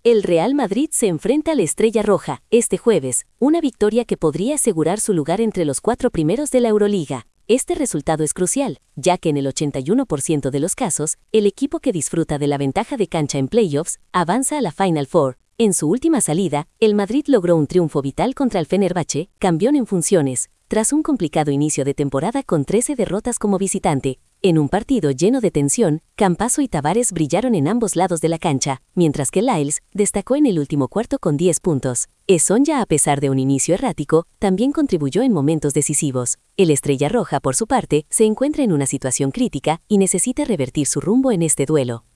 El Real Madrid se enfrenta a la Estrella Roja, este jueves, una victoria que podría asegurar su lugar entre los 4 primeros de la Euroliga. Este resultado es crucial, ya que en el 81% de los casos, el equipo que disfruta de la ventaja de cancha en playoffs avanza a la Final Four. En su última salida, el Madrid logró un triunfo vital contra el Fenerbahce, campeón en funciones, tras un complicado inicio de temporada con 13 derrotas como visitante. En un partido lleno de tensión, Campazzo y Tavares brillaron en ambos lados de la cancha, mientras que Lyles destacó en el último cuarto con 10 puntos. Sonja, a pesar de un inicio errático, también contribuyó en momentos decisivos. El Estrella Roja, por su parte, se encuentra en una situación crítica y necesita revertir su rumbo en este duelo.